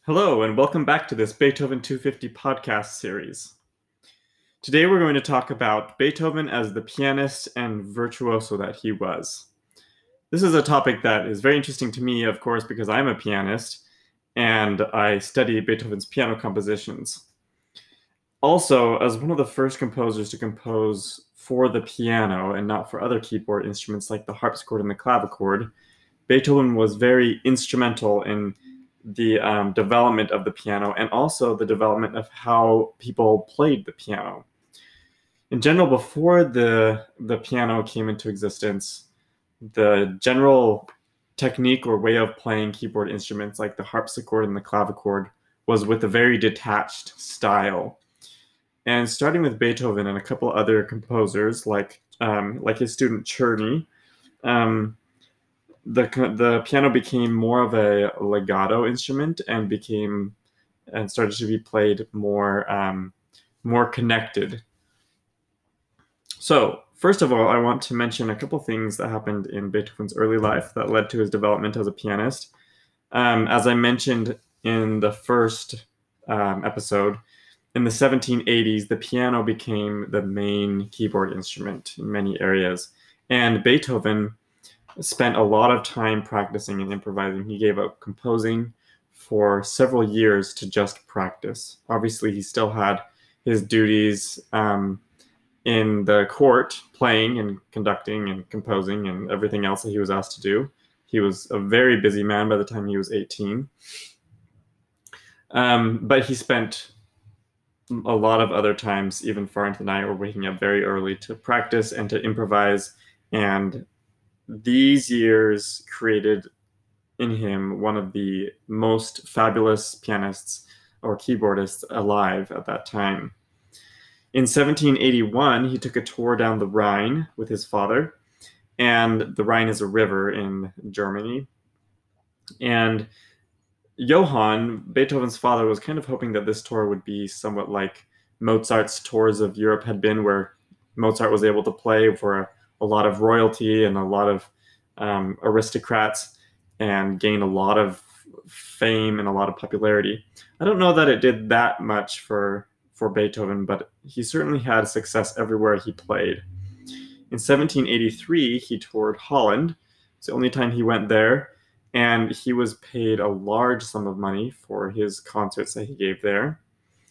Hello, and welcome back to this Beethoven 250 podcast series. Today we're going to talk about Beethoven as the pianist and virtuoso that he was. This is a topic that is very interesting to me, of course, because I'm a pianist and I study Beethoven's piano compositions. Also, as one of the first composers to compose for the piano and not for other keyboard instruments like the harpsichord and the clavichord, Beethoven was very instrumental in the development of the piano and also the development of how people played the piano. In general, before the piano came into existence, the general technique or way of playing keyboard instruments like the harpsichord and the clavichord was with a very detached style. And starting with Beethoven and a couple other composers like his student Czerny, the piano became more of a legato instrument and started to be played more connected. So first of all, I want to mention a couple things that happened in Beethoven's early life that led to his development as a pianist. As I mentioned in the first episode, in the 1780s, the piano became the main keyboard instrument in many areas, and Beethoven spent a lot of time practicing and improvising. He gave up composing for several years to just practice. Obviously, he still had his duties in the court, playing and conducting and composing and everything else that he was asked to do. He was a very busy man by the time he was 18. But he spent a lot of other times, even far into the night, or waking up very early to practice and to improvise. And these years created in him one of the most fabulous pianists or keyboardists alive at that time. In 1781, he took a tour down the Rhine with his father, and the Rhine is a river in Germany. And Johann, Beethoven's father, was kind of hoping that this tour would be somewhat like Mozart's tours of Europe had been, where Mozart was able to play for a lot of royalty and a lot of aristocrats and gain a lot of fame and a lot of popularity. I don't know that it did that much for Beethoven, but he certainly had success everywhere he played. In 1783, he toured Holland. It's the only time he went there, and he was paid a large sum of money for his concerts that he gave there.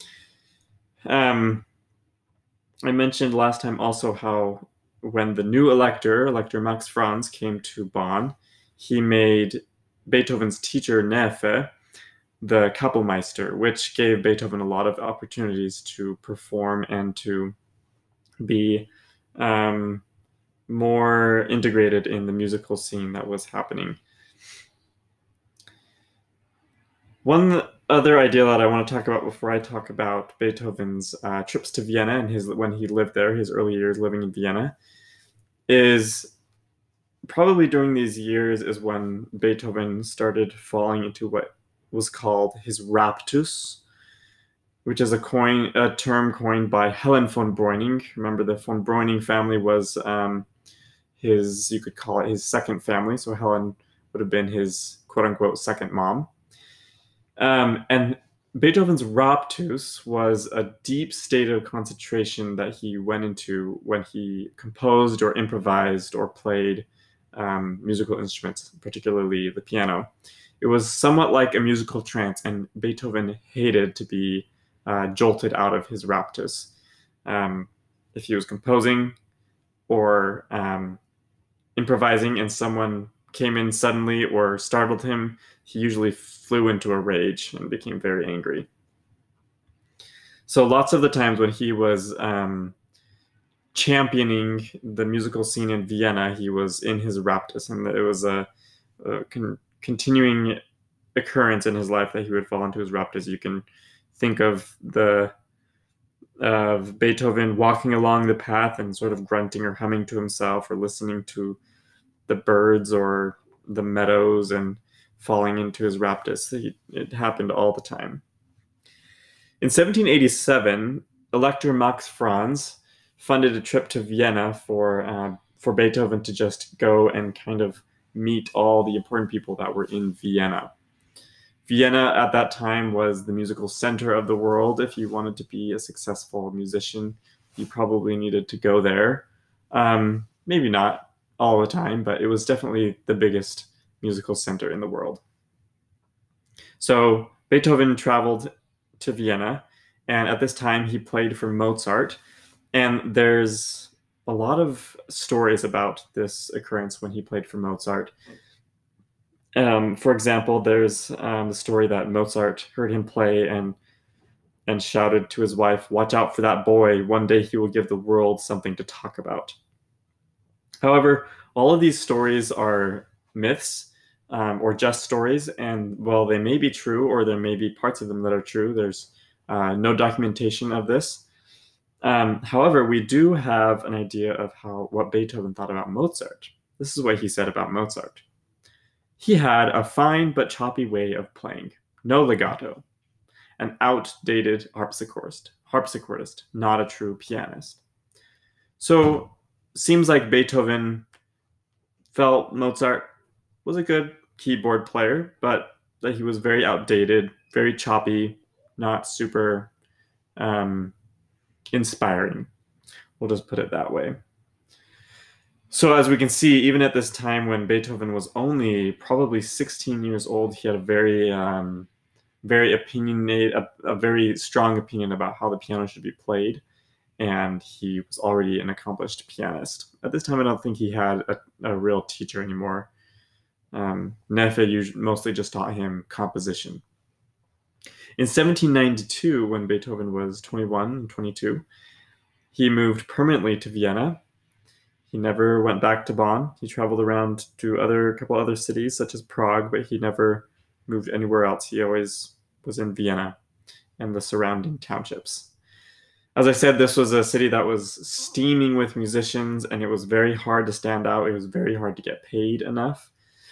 I mentioned last time also how when the new Elector Max Franz, came to Bonn, he made Beethoven's teacher Neefe the Kapellmeister, which gave Beethoven a lot of opportunities to perform and to be more integrated in the musical scene that was happening. One other idea that I want to talk about before I talk about Beethoven's trips to Vienna and when he lived there, his early years living in Vienna, is probably during these years is when Beethoven started falling into what was called his raptus, which is a term coined by Helen von Breuning. Remember, the von Breuning family was you could call it his second family. So Helen would have been his quote unquote second mom. And Beethoven's raptus was a deep state of concentration that he went into when he composed or improvised or played musical instruments, particularly the piano. It was somewhat like a musical trance, and Beethoven hated to be jolted out of his raptus. If he was composing or improvising and someone came in suddenly or startled him, he usually flew into a rage and became very angry. So lots of the times when he was championing the musical scene in Vienna, he was in his raptus, and it was a continuing occurrence in his life that he would fall into his raptus. You can think of Beethoven walking along the path and sort of grunting or humming to himself, or listening to the birds or the meadows and falling into his raptus. It happened all the time. In 1787, Elector Max Franz funded a trip to Vienna for Beethoven to just go and kind of meet all the important people that were in Vienna. Vienna at that time was the musical center of the world. If you wanted to be a successful musician, you probably needed to go there. Maybe not all the time, but it was definitely the biggest musical center in the world. So Beethoven traveled to Vienna, and at this time he played for Mozart. And there's a lot of stories about this occurrence when he played for Mozart. For example, there's the story that Mozart heard him play and shouted to his wife, "Watch out for that boy. One day he will give the world something to talk about." However, all of these stories are myths or just stories, and while they may be true, or there may be parts of them that are true, there's no documentation of this. However, we do have an idea of what Beethoven thought about Mozart. This is what he said about Mozart. He had a fine but choppy way of playing, no legato, an outdated harpsichordist, not a true pianist. So, seems like Beethoven felt Mozart was a good keyboard player, but that he was very outdated, very choppy, not super inspiring. We'll just put it that way. So as we can see, even at this time when Beethoven was only probably 16 years old, he had a very opinionated, a very strong opinion about how the piano should be played, and he was already an accomplished pianist. At this time, I don't think he had a real teacher anymore. Neffe mostly just taught him composition. In 1792, when Beethoven was 21 and 22, he moved permanently to Vienna. He never went back to Bonn. He traveled around to a couple other cities, such as Prague, but he never moved anywhere else. He always was in Vienna and the surrounding townships. As I said, this was a city that was steaming with musicians, and it was very hard to stand out. It was very hard to get paid enough.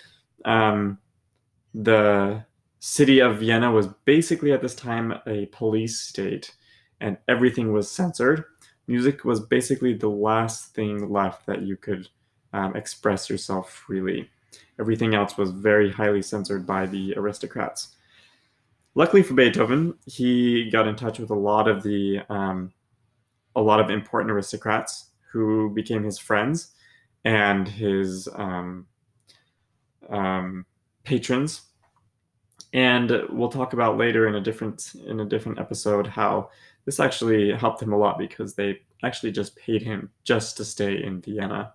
The city of Vienna was basically at this time a police state, and everything was censored. Music was basically the last thing left that you could express yourself freely. Everything else was very highly censored by the aristocrats. Luckily for Beethoven, he got in touch with a lot of important aristocrats who became his friends and his patrons. And we'll talk about later in a different episode how this actually helped him a lot, because they actually just paid him just to stay in Vienna.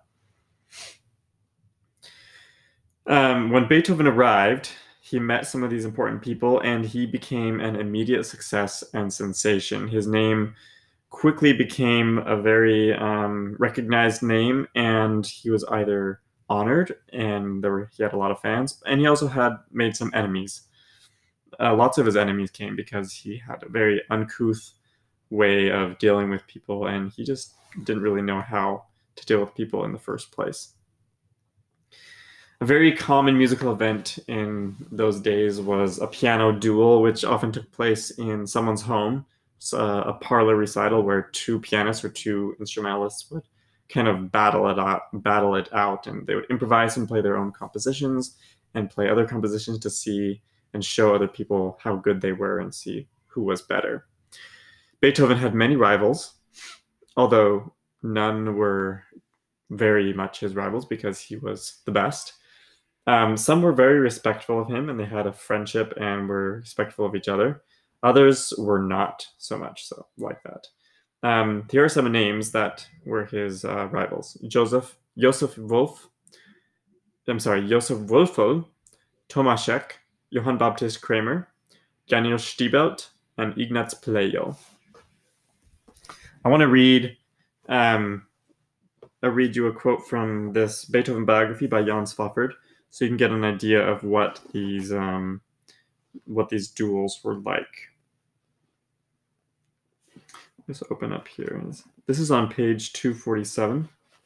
When Beethoven arrived, he met some of these important people, and he became an immediate success and sensation. His name quickly became a very recognized name, and he was either honored, and he had a lot of fans, and he also had made some enemies. Lots of his enemies came because he had a very uncouth way of dealing with people, and he just didn't really know how to deal with people in the first place. A very common musical event in those days was a piano duel, which often took place in someone's home. It's a parlor recital where two pianists or two instrumentalists would kind of battle it out, and they would improvise and play their own compositions and play other compositions to see and show other people how good they were and see who was better. Beethoven had many rivals, although none were very much his rivals because he was the best. Some were very respectful of him, and they had a friendship and were respectful of each other. Others were not so much so like that. Here are some names that were his rivals: Joseph Wolffel, Tomaszek, Johann Baptist Kramer, Daniel Stiebelt, and Ignaz Plejo. I want to read you a quote from this Beethoven biography by Jan Swafford, so you can get an idea of what these duels were like. Let's open up here. This is on page 247.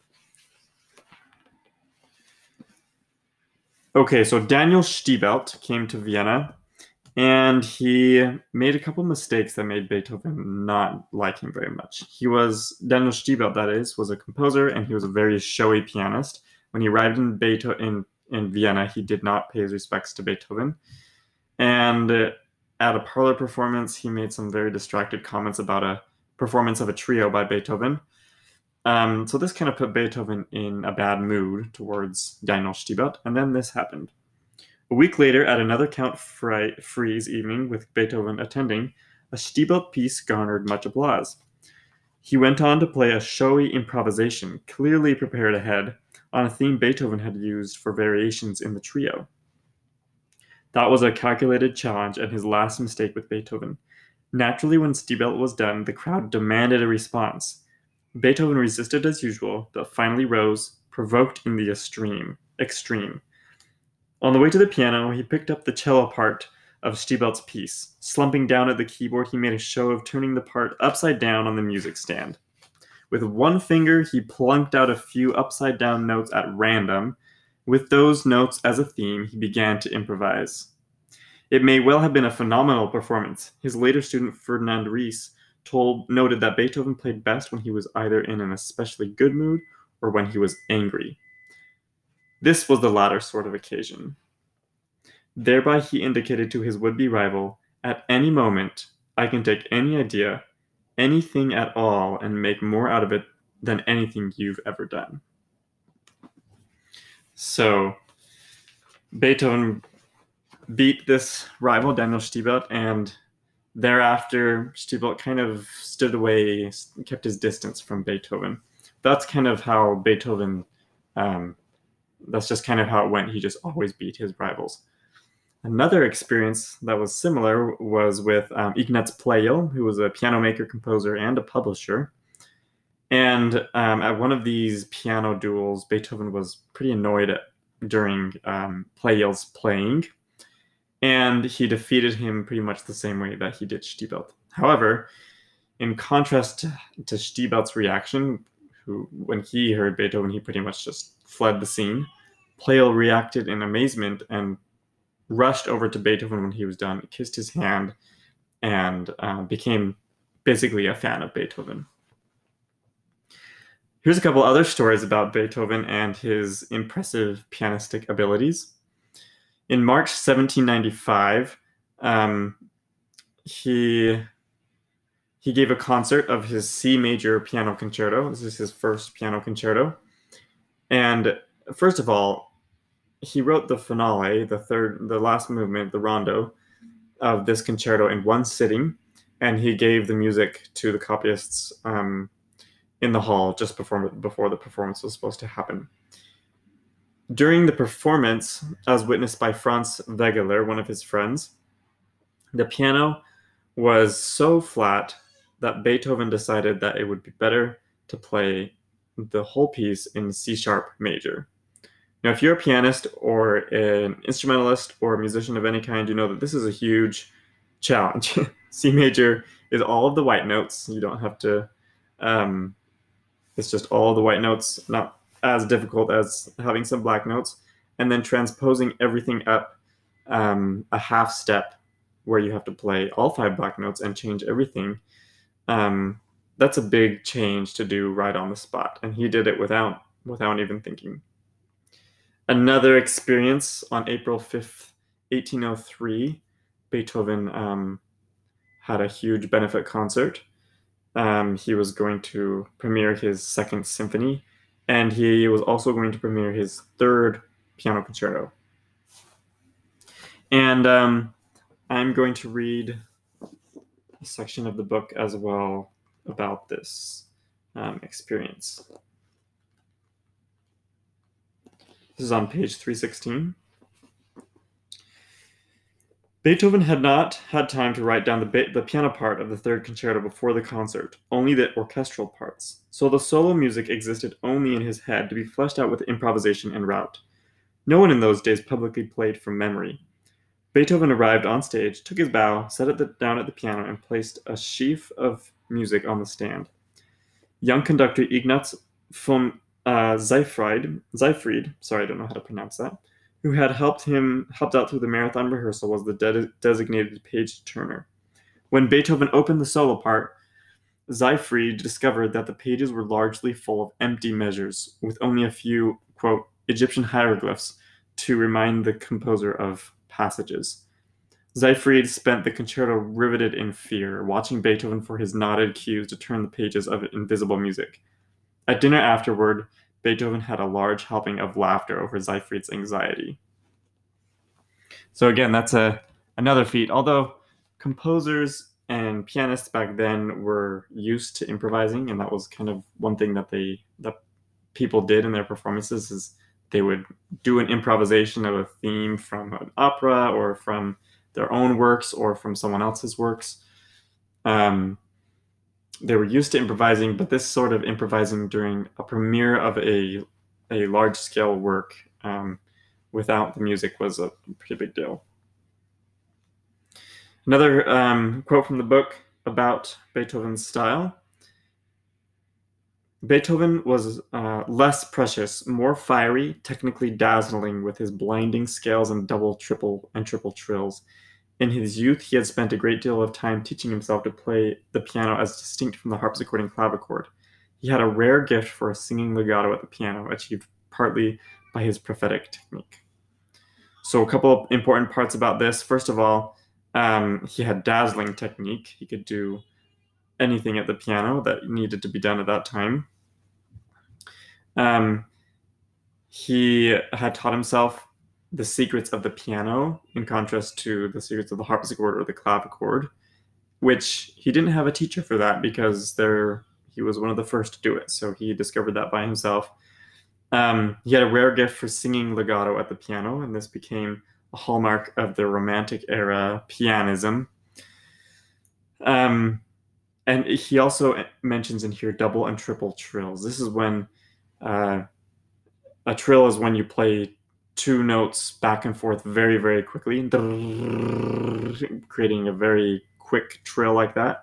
Okay, so Daniel Stiebelt came to Vienna, and he made a couple mistakes that made Beethoven not like him very much. Daniel Stiebelt, that is, was a composer, and he was a very showy pianist. When he arrived in Vienna, he did not pay his respects to Beethoven. And at a parlor performance, he made some very distracted comments about a performance of a trio by Beethoven. So this kind of put Beethoven in a bad mood towards Daniel Stiebelt, and then this happened. A week later, at another Count Fries evening with Beethoven attending, a Stiebelt piece garnered much applause. He went on to play a showy improvisation, clearly prepared ahead, on a theme Beethoven had used for variations in the trio. That was a calculated challenge and his last mistake with Beethoven. Naturally, when Stiebelt was done, the crowd demanded a response. Beethoven resisted as usual, but finally rose, provoked in the extreme. On the way to the piano, he picked up the cello part of Stiebelt's piece. Slumping down at the keyboard, he made a show of turning the part upside down on the music stand. With one finger, he plunked out a few upside-down notes at random. With those notes as a theme, he began to improvise. It may well have been a phenomenal performance. His later student, Ferdinand Ries, noted that Beethoven played best when he was either in an especially good mood or when he was angry. This was the latter sort of occasion. Thereby he indicated to his would-be rival, at any moment, I can take any idea, anything at all, and make more out of it than anything you've ever done. So Beethoven beat this rival, Daniel Stiebelt, and thereafter Stiebelt kind of stood away, kept his distance from Beethoven. That's kind of how Beethoven, that's just kind of how it went. He just always beat his rivals. Another experience that was similar was with Ignaz Pleyel, who was a piano maker, composer, and a publisher. And at one of these piano duels, Beethoven was pretty annoyed during Pleyel's playing, and he defeated him pretty much the same way that he did Stiebelt. However, in contrast to Stiebelt's reaction, when he heard Beethoven, he pretty much just fled the scene. Pleyel reacted in amazement and rushed over to Beethoven when he was done, kissed his hand, and became basically a fan of Beethoven. Here's a couple other stories about Beethoven and his impressive pianistic abilities. In March 1795, he gave a concert of his C major piano concerto. This is his first piano concerto. And first of all, he wrote the finale, the last movement, the rondo of this concerto in one sitting, and he gave the music to the copyists in the hall just before the performance was supposed to happen. During the performance, as witnessed by Franz Wegeler, one of his friends, the piano was so flat that Beethoven decided that it would be better to play the whole piece in C-sharp major. Now, if you're a pianist or an instrumentalist or a musician of any kind, you know that this is a huge challenge. C major is all of the white notes. You don't have to, it's just all the white notes, not as difficult as having some black notes, and then transposing everything up a half step where you have to play all 5 black notes and change everything. That's a big change to do right on the spot, and he did it without even thinking. Another experience on April 5th, 1803, Beethoven had a huge benefit concert. He was going to premiere his Second Symphony, and he was also going to premiere his third piano concerto. And I'm going to read a section of the book as well about this experience. This is on page 316. Beethoven had not had time to write down the piano part of the third concerto before the concert, only the orchestral parts. So the solo music existed only in his head to be fleshed out with improvisation and route. No one in those days publicly played from memory. Beethoven arrived on stage, took his bow, sat down at the piano, and placed a sheaf of music on the stand. Young conductor Ignaz von Seyfried, sorry, I don't know how to pronounce that, who had helped out through the marathon rehearsal, was the designated page turner. When Beethoven opened the solo part, Seyfried discovered that the pages were largely full of empty measures, with only a few, quote, Egyptian hieroglyphs to remind the composer of passages. Seyfried spent the concerto riveted in fear, watching Beethoven for his nodded cues to turn the pages of invisible music. At dinner afterward, Beethoven had a large helping of laughter over Seyfried's anxiety. So again, that's another feat. Although composers and pianists back then were used to improvising, and that was kind of one thing that people did in their performances is they would do an improvisation of a theme from an opera or from their own works or from someone else's works. They were used to improvising, but this sort of improvising during a premiere of a large-scale work without the music was a pretty big deal. Another quote from the book about Beethoven's style. Beethoven was less precious, more fiery, technically dazzling with his blinding scales and double, triple, and triple trills. In his youth, he had spent a great deal of time teaching himself to play the piano as distinct from the harpsichord and clavichord. He had a rare gift for a singing legato at the piano, achieved partly by his prophetic technique. So a couple of important parts about this. First of all, he had dazzling technique. He could do anything at the piano that needed to be done at that time. He had taught himself the secrets of the piano in contrast to the secrets of the harpsichord or the clavichord, which he didn't have a teacher for that because he was one of the first to do it. So he discovered that by himself. He had a rare gift for singing legato at the piano, and this became a hallmark of the Romantic era pianism. And he also mentions in here double and triple trills. This is when a trill is when you play two notes back and forth very, very quickly, creating a very quick trill like that.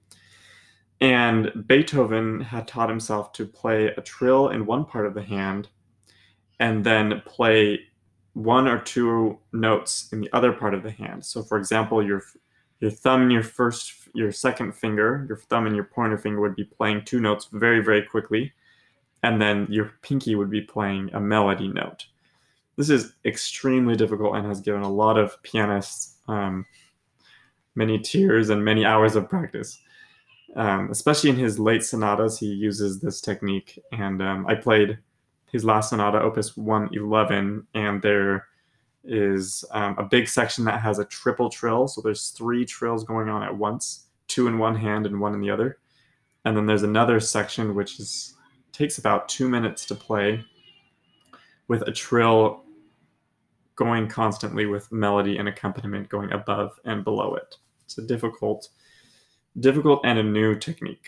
And Beethoven had taught himself to play a trill in one part of the hand and then play one or two notes in the other part of the hand. So for example, your thumb and your second finger, your thumb and your pointer finger would be playing two notes very, very quickly, and then your pinky would be playing a melody note. This is extremely difficult and has given a lot of pianists many tears and many hours of practice. Especially in his late sonatas, he uses this technique. And I played his last sonata, Opus 111, and there is a big section that has a triple trill. So there's 3 trills going on at once, 2 in one hand and 1 in the other. And then there's another section which takes about 2 minutes to play with a trill going constantly with melody and accompaniment going above and below it. It's a difficult and a new technique.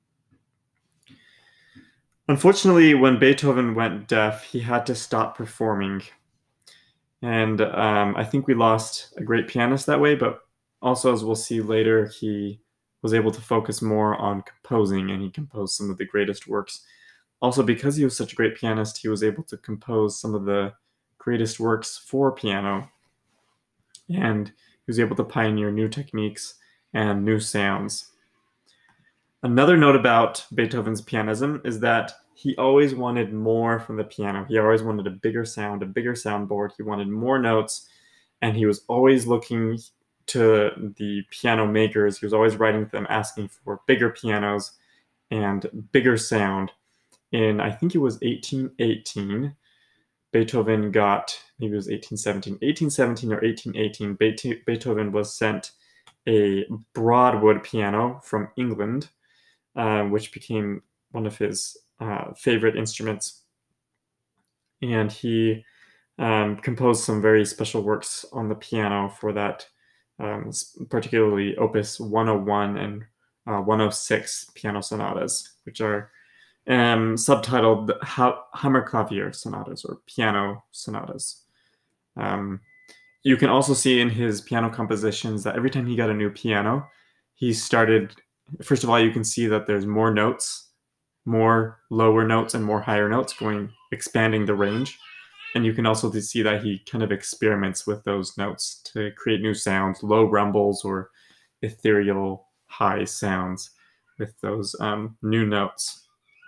Unfortunately, when Beethoven went deaf, he had to stop performing. And I think we lost a great pianist that way, but also, as we'll see later, he was able to focus more on composing, and he composed some of the greatest works. Also, because he was such a great pianist, he was able to compose some of the greatest works for piano, and he was able to pioneer new techniques and new sounds. Another note about Beethoven's pianism is that he always wanted more from the piano. He always wanted a bigger sound, a bigger soundboard. He wanted more notes, and he was always looking to the piano makers. He was always writing to them asking for bigger pianos and bigger sound. In, I think it was 1818, Beethoven got, maybe it was 1817 or 1818, Beethoven was sent a Broadwood piano from England, which became one of his favorite instruments. And he composed some very special works on the piano for that, particularly Opus 101 and 106 piano sonatas, which are subtitled Hammerklavier sonatas or piano sonatas. You can also see in his piano compositions that every time he got a new piano, he started, first of all, you can see that there's more notes, more lower notes and more higher notes expanding the range. And you can also see that he kind of experiments with those notes to create new sounds, low rumbles or ethereal high sounds with those new notes.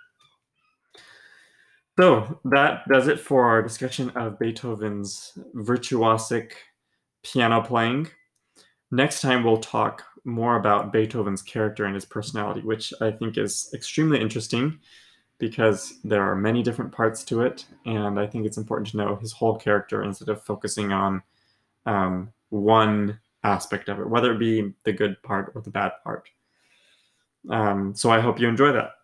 So that does it for our discussion of Beethoven's virtuosic piano playing. Next time, we'll talk more about Beethoven's character and his personality, which I think is extremely interesting because there are many different parts to it, and I think it's important to know his whole character instead of focusing on one aspect of it, whether it be the good part or the bad part. So I hope you enjoy that.